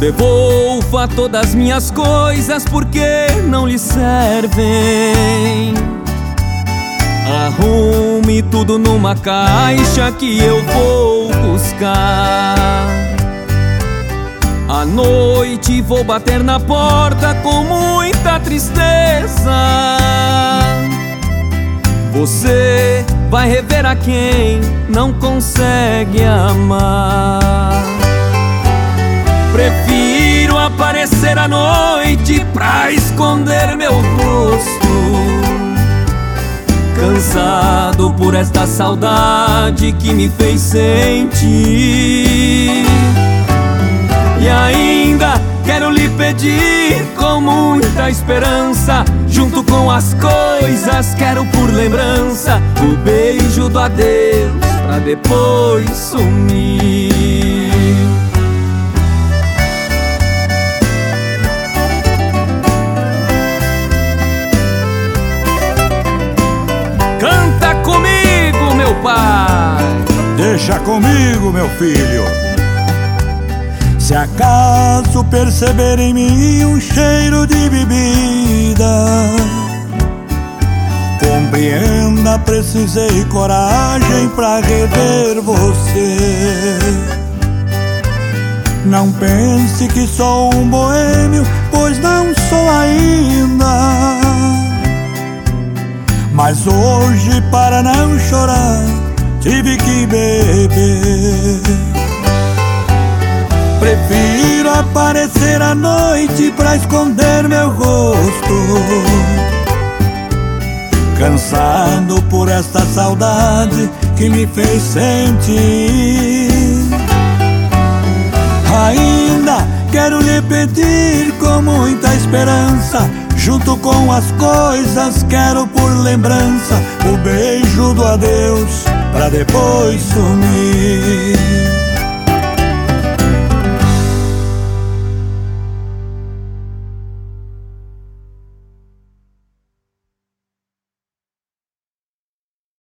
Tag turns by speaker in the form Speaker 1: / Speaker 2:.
Speaker 1: Devolva todas minhas coisas porque não lhe servem. Arrume tudo numa caixa que eu vou buscar. À noite vou bater na porta com muita tristeza. Você vai rever a quem não consegue amar. Prefiro aparecer à noite pra esconder meu rosto, cansado por esta saudade que me fez sentir. E ainda quero lhe pedir com muita esperança, junto com as coisas quero por lembrança o beijo do adeus pra depois sumir. Canta comigo, meu pai.
Speaker 2: Deixa comigo, meu filho. Se acaso perceber em mim um cheiro de bebida, compreenda, precisei coragem pra rever você. Não pense que sou um boêmio, pois não sou ainda. Mas hoje, para não chorar, tive que beber. Prefiro aparecer à noite pra esconder meu rosto, cansado por esta saudade que me fez sentir. Ainda quero lhe pedir com muita esperança, junto com as coisas quero por lembrança o beijo do adeus pra depois sumir.